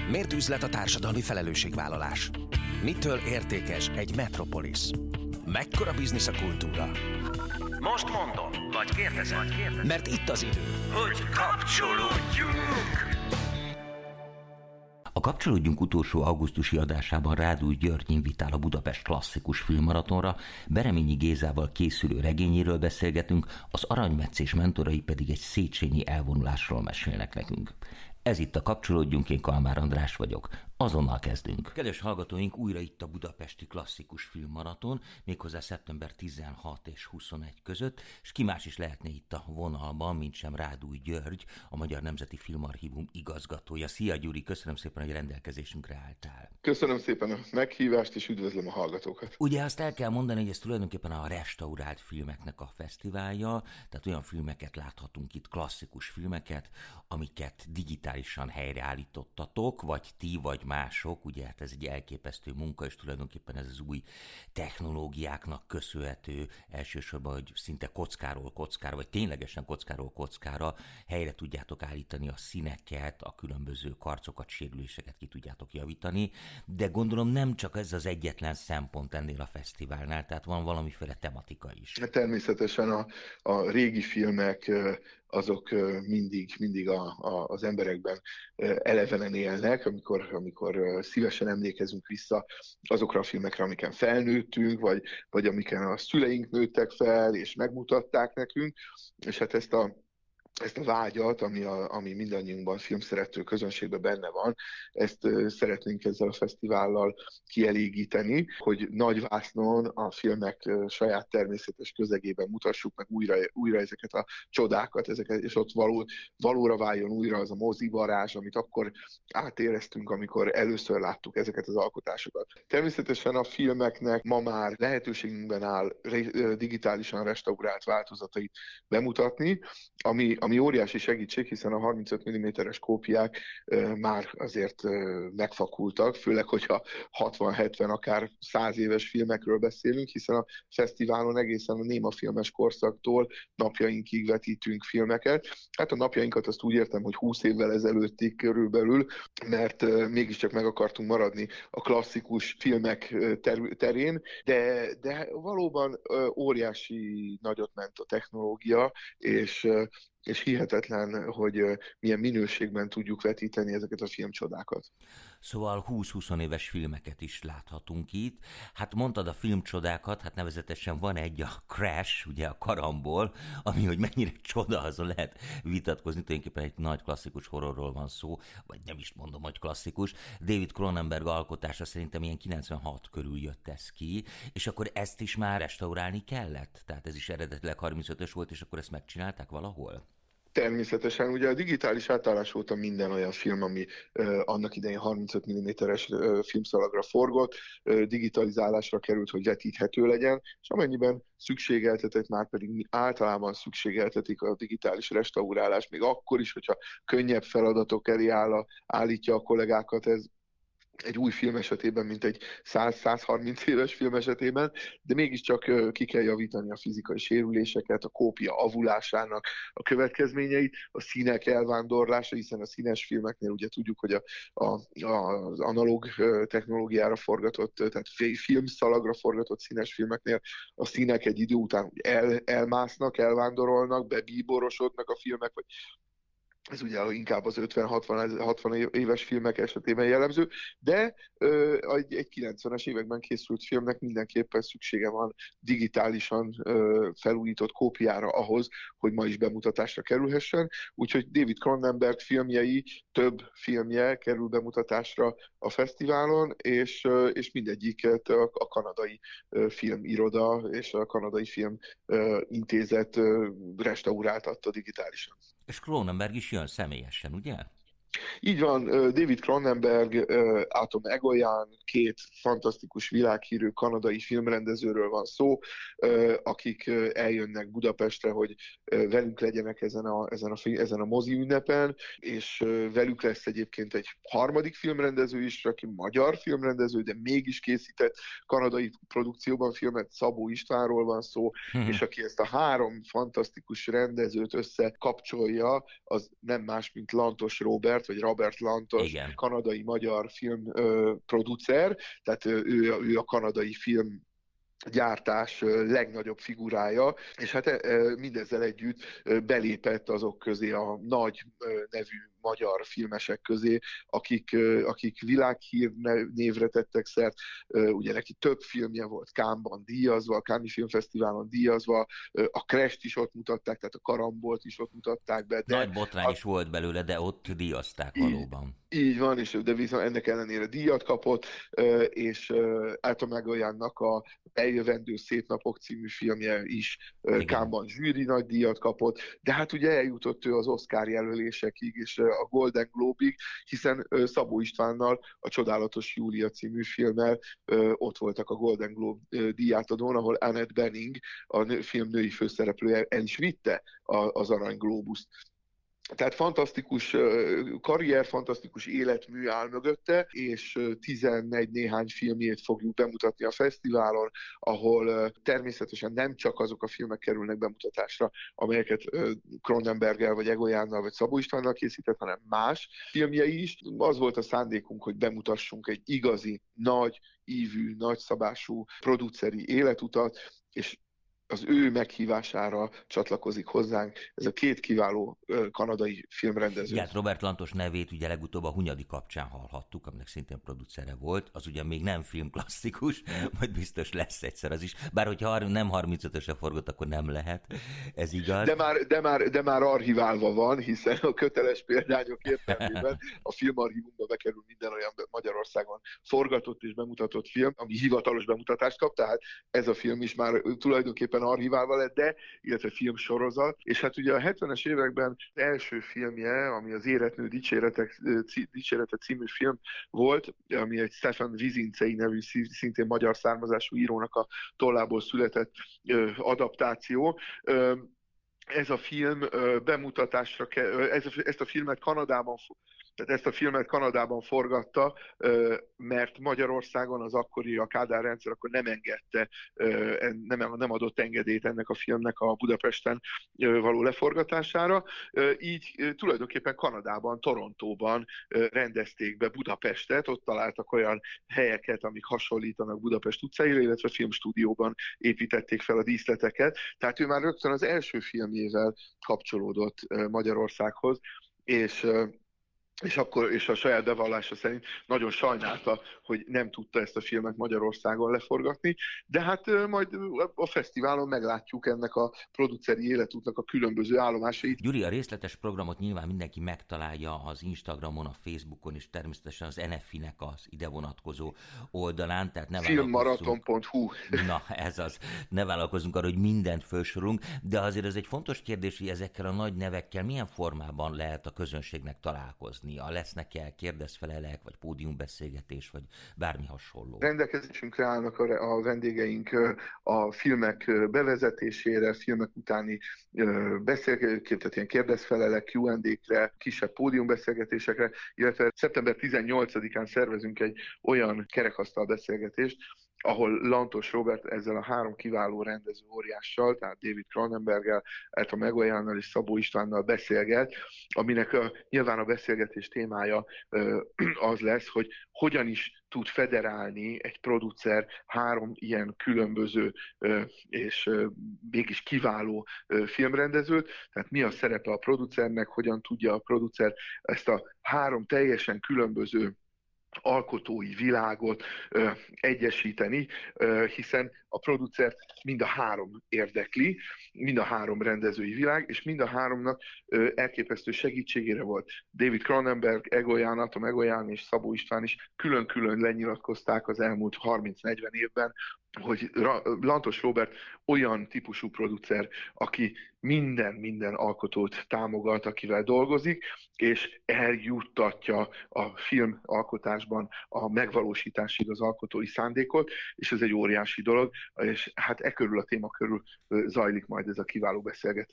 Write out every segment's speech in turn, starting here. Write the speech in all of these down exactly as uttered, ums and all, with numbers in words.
Miért üzlet a társadalmi felelősségvállalás? Mitől értékes egy metropolis? Mekkora biznisz a kultúra? Most mondom, vagy kérdezem, Mert itt az idő, hogy kapcsolódjunk! A Kapcsolódjunk utolsó augusztusi adásában Rádúj György invitál a Budapest Klasszikus Filmmaratonra, Bereményi Gézával készülő regényéről beszélgetünk, az Aranymetszés mentorai pedig egy széchenyi elvonulásról mesélnek nekünk. Ez itt a Kapcsolódjunk, én Kalmár András vagyok. Azonnal kezdünk. Kedves hallgatóink, újra itt a Budapesti Klasszikus Filmmaraton, méghozzá szeptember tizenhat és huszonegy között, és ki más is lehetne itt a vonalban, mint sem Rádúj György, a Magyar Nemzeti Filmarchívum igazgatója. Szia Gyuri, köszönöm szépen, hogy rendelkezésünkre álltál. Köszönöm szépen a meghívást, és üdvözlöm a hallgatókat. Ugye azt el kell mondani, hogy ez tulajdonképpen a restaurált filmeknek a fesztiválja, tehát olyan filmeket láthatunk itt, klasszikus filmeket, amiket digitálisan helyreállítottatok, vagy ti, vagy mások, ugye hát ez egy elképesztő munka, és tulajdonképpen ez az új technológiáknak köszönhető, elsősorban, hogy szinte kockáról kockára, vagy ténylegesen kockáról kockára helyre tudjátok állítani a színeket, a különböző karcokat, sérüléseket ki tudjátok javítani, de gondolom nem csak ez az egyetlen szempont ennél a fesztiválnál, tehát van valamiféle tematika is. Természetesen a, a régi filmek azok mindig, mindig a, a, az emberekben elevenen élnek, amikor, amikor szívesen emlékezünk vissza azokra a filmekre, amiken felnőttünk, vagy, vagy amiken a szüleink nőttek fel, és megmutatták nekünk, és hát ezt a ezt a vágyat, ami, a, ami mindannyiunkban filmszerető közönségben benne van, ezt uh, szeretnénk ezzel a fesztivállal kielégíteni, hogy nagy vásznon a filmek uh, saját természetes közegében mutassuk meg újra, újra ezeket a csodákat, ezeket, és ott való, valóra váljon újra az a mozivarázs, amit akkor átéreztünk, amikor először láttuk ezeket az alkotásokat. Természetesen a filmeknek ma már lehetőségünkben áll re, digitálisan restaurált változatait bemutatni, ami ami óriási segítség, hiszen a harmincöt milliméteres kópiák e, már azért e, megfakultak, főleg, hogyha hatvan-hetven, akár száz éves filmekről beszélünk, hiszen a fesztiválon egészen a némafilmes korszaktól napjainkig vetítünk filmeket. Hát a napjainkat azt úgy értem, hogy húsz évvel ezelőttig körülbelül, mert e, mégiscsak meg akartunk maradni a klasszikus filmek ter- terén, de, de valóban e, óriási nagyot ment a technológia, és e, és hihetetlen, hogy milyen minőségben tudjuk vetíteni ezeket a filmcsodákat. Szóval húsz-húsz éves filmeket is láthatunk itt. Hát mondtad a filmcsodákat, hát nevezetesen van egy, a Crash, ugye a Karambol, ami, hogy mennyire csoda, azon lehet vitatkozni, tulajdonképpen egy nagy klasszikus horrorról van szó, vagy nem is mondom, hogy klasszikus. David Cronenberg alkotása szerintem ilyen kilencvenhat körül jött ez ki, és akkor ezt is már restaurálni kellett? Tehát ez is eredetileg harmincötös volt, és akkor ezt megcsinálták valahol? Természetesen, ugye a digitális átállás óta minden olyan film, ami uh, annak idején harmincöt milliméteres uh, filmszalagra forgott, uh, digitalizálásra került, hogy vetíthető legyen, és amennyiben szükségeltetett, már pedig általában szükségeltetik a digitális restaurálás, még akkor is, hogyha könnyebb feladatok elé áll, állítja a kollégákat, ez egy új film esetében, mint egy száz-százharminc éves film esetében, de mégiscsak ki kell javítani a fizikai sérüléseket, a kópia avulásának a következményeit, a színek elvándorlása, hiszen a színes filmeknél ugye tudjuk, hogy a, a, az analóg technológiára forgatott, tehát filmszalagra forgatott színes filmeknél a színek egy idő után el, elmásznak, elvándorolnak, bebíborosodnak a filmek, vagy ez ugye inkább az ötven-hatvan éves filmek esetében jellemző, de ö, egy, egy kilencvenes években készült filmnek mindenképpen szüksége van digitálisan ö, felújított kópiára ahhoz, hogy ma is bemutatásra kerülhessen. Úgyhogy David Cronenberg filmjei, több filmje kerül bemutatásra a fesztiválon, és, ö, és mindegyiket a, a kanadai ö, filmiroda és a kanadai filmintézet restauráltatta digitálisan. És Cronenberg is jön személyesen, ugye? Így van, David Cronenberg, Atom Egoyan, két fantasztikus világhírű kanadai filmrendezőről van szó, akik eljönnek Budapestre, hogy velünk legyenek ezen a, ezen a, ezen a mozi ünnepen, és velük lesz egyébként egy harmadik filmrendező is, aki magyar filmrendező, de mégis készített kanadai produkcióban filmet, Szabó Istvánról van szó, hmm. és aki ezt a három fantasztikus rendezőt összekapcsolja, az nem más, mint Lantos Róbert, Robert, vagy Robert Lantos, Igen. kanadai-magyar filmproducer, tehát ő, ő a kanadai film gyártás legnagyobb figurája, és hát mindezzel együtt belépett azok közé a nagy nevű magyar filmesek közé, akik, akik világhír névre tettek szert. Ugye neki több filmje volt Cannes-ban díjazva, a Cannes-i Filmfesztiválon díjazva, a Crash-t is ott mutatták, tehát a Karambolt is ott mutatták be. De nagy botrány a... is volt belőle, de ott díjazták valóban. Így van, és de viszont ennek ellenére díjat kapott, és Alton Egoyannak a Eljövendő szép napok című filmje is Cannes-ban zsűri nagy díjat kapott, de hát ugye eljutott ő az Oscar jelölésekig, és a Golden Globe-ig, hiszen Szabó Istvánnal a Csodálatos Júlia című filmmel ott voltak a Golden Globe díjátadón, ahol Annette Bening, a film női főszereplője, el is vitte az Arany Globuszt. Tehát fantasztikus karrier, fantasztikus életmű áll mögötte, és tizenegy néhány filmjét fogjuk bemutatni a fesztiválon, ahol természetesen nem csak azok a filmek kerülnek bemutatásra, amelyeket Cronenberggel, vagy Egoyánnal, vagy Szabó Istvánnal készített, hanem más filmjei is. Az volt a szándékunk, hogy bemutassunk egy igazi, nagy ívű, nagyszabású produceri életutat, és az ő meghívására csatlakozik hozzánk ez a két kiváló kanadai filmrendező. Igen, Robert Lantos nevét ugye legutóbb a Hunyadi kapcsán hallhattuk, aminek szintén producere volt. Az ugye még nem filmklasszikus, majd biztos lesz egyszer az is. Bár hogyha nem harmincötösre forgott, akkor nem lehet. Ez igaz. De már, de már, de már archiválva van, hiszen a köteles példányok értelmében a filmarchívumba bekerül minden olyan Magyarországon forgatott és bemutatott film, ami hivatalos bemutatást kap, tehát ez a film is már tulajdonképpen archiválva lett, de, illetve filmsorozat, és hát ugye a hetvenes években az első filmje, ami az Éretnő dicséretek, dicsérete című film volt, ami egy Stefan Vizincei nevű szintén magyar származású írónak a tollából született adaptáció. Ez a film bemutatásra, ezt a filmet Kanadában Tehát ezt a filmet Kanadában forgatta, mert Magyarországon az akkori, a Kádár rendszer akkor nem engedte, nem, nem adott engedélyt ennek a filmnek a Budapesten való leforgatására. Így tulajdonképpen Kanadában, Torontóban rendezték be Budapestet, ott találtak olyan helyeket, amik hasonlítanak Budapest utcáira, illetve filmstúdióban építették fel a díszleteket. Tehát ő már rögtön az első filmjével kapcsolódott Magyarországhoz, és És, akkor, és a saját bevallása szerint nagyon sajnálta, hogy nem tudta ezt a filmet Magyarországon leforgatni, de hát majd a fesztiválon meglátjuk ennek a produceri életútnak a különböző állomásait. Gyuri, a részletes programot nyilván mindenki megtalálja az Instagramon, a Facebookon, és természetesen az en ef i-nek az ide vonatkozó oldalán. Tehát ne filmmaraton pont hu Na, ez az. Ne vállalkozunk arra, hogy mindent felsorolunk, de azért ez egy fontos kérdés, hogy ezekkel a nagy nevekkel milyen formában lehet a közönségnek találkozni. A lesznek-e kérdezfelelek, vagy pódiumbeszélgetés, vagy bármi hasonló? Rendelkezésünkre állnak a, a vendégeink a filmek bevezetésére, filmek utáni beszélgetésre, tehát ilyen kérdezfelelek, kú és á-kre, kisebb pódiumbeszélgetésekre, illetve szeptember tizennyolcadikán szervezünk egy olyan kerekasztal beszélgetést, ahol Lantos Robert ezzel a három kiváló rendező óriással, tehát David Cronenberggel, Alton Egoyannal és Szabó Istvánnal beszélget, aminek a, nyilván a beszélgetés témája ö, az lesz, hogy hogyan is tud federálni egy producer három ilyen különböző ö, és ö, mégis kiváló ö, filmrendezőt, tehát mi a szerepe a producernek, hogyan tudja a producer ezt a három teljesen különböző alkotói világot ö, egyesíteni, ö, hiszen a producert mind a három érdekli, mind a három rendezői világ, és mind a háromnak ö, elképesztő segítségére volt. David Cronenberg, Egoyan, Alton Egoyan és Szabó István is külön-külön lenyilatkozták az elmúlt harminc-negyven évben, hogy Lantos Robert olyan típusú producer, aki minden-minden alkotót támogat, akivel dolgozik, és eljuttatja a filmalkotásban a megvalósításig az alkotói szándékot, és ez egy óriási dolog, és hát e körül a téma körül zajlik majd ez a kiváló beszélgetés.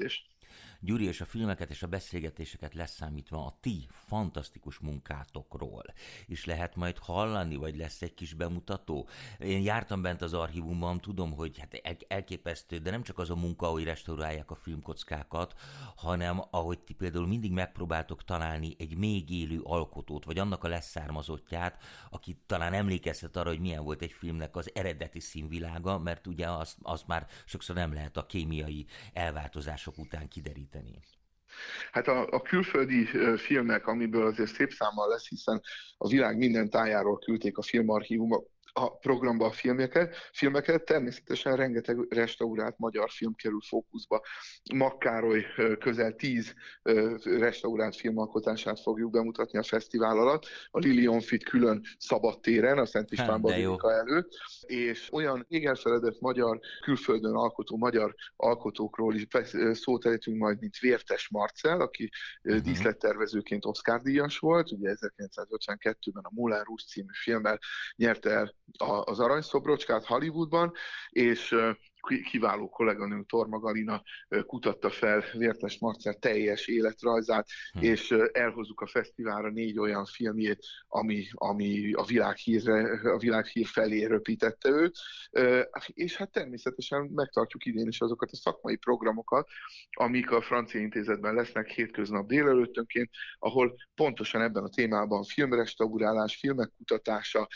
Gyuri, és a filmeket és a beszélgetéseket leszámítva a ti fantasztikus munkátokról is lehet majd hallani, vagy lesz egy kis bemutató? Én jártam bent az archívumban, tudom, hogy hát elképesztő, de nem csak az a munka, hogy restaurálják a filmkockákat, hanem ahogy ti például mindig megpróbáltok találni egy még élő alkotót, vagy annak a leszármazottját, aki talán emlékezhet arra, hogy milyen volt egy filmnek az eredeti színvilága, mert ugye azt, azt már sokszor nem lehet a kémiai elváltozások után kideríteni. Hát a, a külföldi filmek, amiből azért szép számmal lesz, hiszen a világ minden tájáról küldték a filmarchívumok a programba a filmeket, filmeket, természetesen rengeteg restaurált magyar film kerül fókuszba. Makkároly közel tíz restaurált filmalkotását fogjuk bemutatni a fesztivál alatt, a Lilionfit külön szabadtéren, a Szent István Bazilika előtt, és olyan még elfeledett magyar, külföldön alkotó magyar alkotókról is szót ejtünk majd, mint Vértes Marcell, aki uh-huh. díszlettervezőként Oscar-díjas volt, ugye ezerkilencszázötvenkettőben a Moulin Rouge című filmmel nyerte el az aranyszobrocskát Hollywoodban, és kiváló kolléganőnk Torma Galina kutatta fel Vértes Marcell teljes életrajzát, hmm. és elhozzuk a fesztiválra négy olyan filmjét, ami, ami a világhírre, a világhír felé röpítette őt, és hát természetesen megtartjuk idén is azokat a szakmai programokat, amik a Francia Intézetben lesznek hétköznap délelőttönként, ahol pontosan ebben a témában filmrestaurálás, filmek kutatása,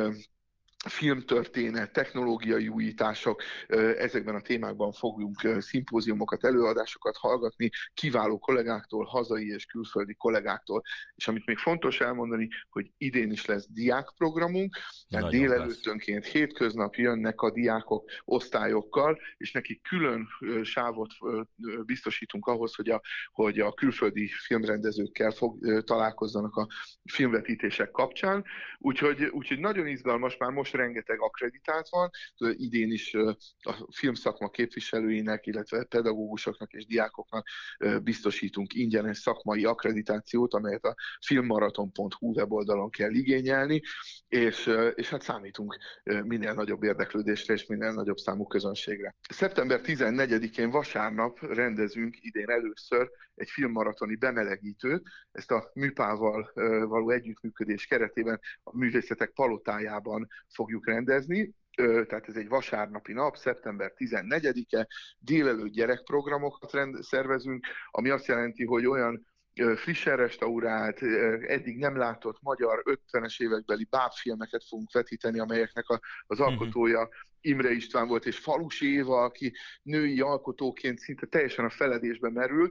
filmtörténet, technológiai újítások, ezekben a témákban fogunk szimpóziumokat, előadásokat hallgatni kiváló kollégáktól, hazai és külföldi kollégáktól. És amit még fontos elmondani, hogy idén is lesz diákprogramunk, mert délelőttönként hétköznap jönnek a diákok osztályokkal, és nekik külön sávot biztosítunk ahhoz, hogy a, hogy a külföldi filmrendezőkkel fog, találkozzanak a filmvetítések kapcsán. Úgyhogy, úgyhogy nagyon izgalmas, már most rengeteg akkreditált van, idén is a filmszakma képviselőinek, illetve pedagógusoknak és diákoknak biztosítunk ingyenes szakmai akkreditációt, amelyet a filmmaraton pont hu weboldalon kell igényelni, és, és hát számítunk minél nagyobb érdeklődésre és minél nagyobb számú közönségre. szeptember tizennegyedikén vasárnap rendezünk idén először egy filmmaratoni bemelegítőt, ezt a műpával való együttműködés keretében a Művészetek Palotájában fogjuk rendezni, tehát ez egy vasárnapi nap, szeptember tizennegyedike, délelőtt gyerekprogramokat rend- szervezünk, ami azt jelenti, hogy olyan frissen restaurált, eddig nem látott magyar ötvenes évekbeli bábfilmeket fogunk vetíteni, amelyeknek a, az alkotója Imre István volt, és Falusi Éva, aki női alkotóként szinte teljesen a feledésbe merült.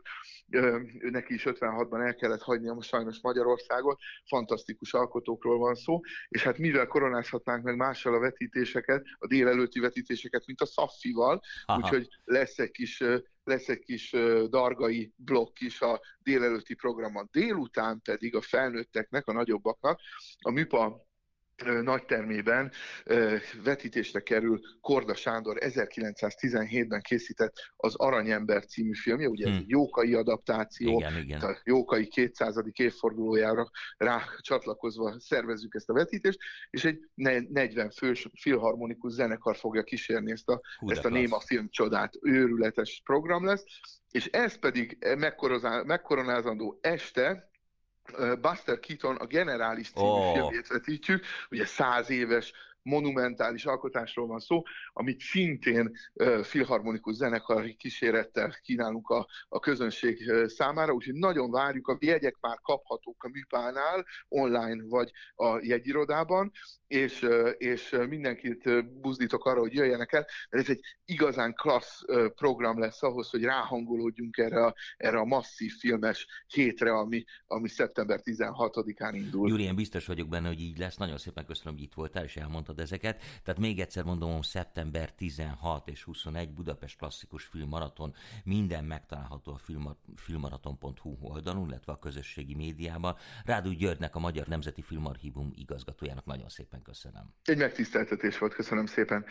Neki is ötvenhatban el kellett hagynia most sajnos Magyarországot, fantasztikus alkotókról van szó, és hát mivel koronázhatnánk meg mással a vetítéseket, a délelőtti vetítéseket, mint a Szaffival, úgyhogy lesz egy kis lesz egy kis dargai blokk is a délelőtti programon. Délután pedig a felnőtteknek, a nagyobbaknak a Műpa nagytermében vetítésre kerül Korda Sándor ezerkilencszáztizenhétben készített Az Aranyember című filmje, ugye ez egy jókai adaptáció, igen, igen. a jókai kétszázadik évfordulójára rá csatlakozva szervezzük ezt a vetítést, és egy negyven fős filharmonikus zenekar fogja kísérni ezt a, ezt a néma filmcsodát. Őrületes program lesz, és ez pedig megkoronázandó este Buster Keaton a Generális című oh. filmjét vetítjük, ugye száz éves monumentális alkotásról van szó, amit szintén uh, filharmonikus zenekari kísérettel kínálunk a, a közönség uh, számára, úgyhogy nagyon várjuk, a jegyek már kaphatók a Műpánál, online vagy a jegyirodában, és, uh, és mindenkit uh, buzdítok arra, hogy jöjjenek el, mert ez egy igazán klassz uh, program lesz ahhoz, hogy ráhangolódjunk erre a, erre a masszív filmes hétre, ami, ami szeptember tizenhatodikán indul. Gyuri, én biztos vagyok benne, hogy így lesz. Nagyon szépen köszönöm, hogy itt voltál, és elmondtad ezeket. Tehát még egyszer mondom, szeptember tizenhat és huszonegy Budapest Klasszikus Filmmaraton, minden megtalálható a filmmaraton pont hu oldalon, illetve a közösségi médiában. Rádúj Györgynek, a Magyar Nemzeti Filmarchívum igazgatójának nagyon szépen köszönöm. Egy megtiszteltetés volt, köszönöm szépen.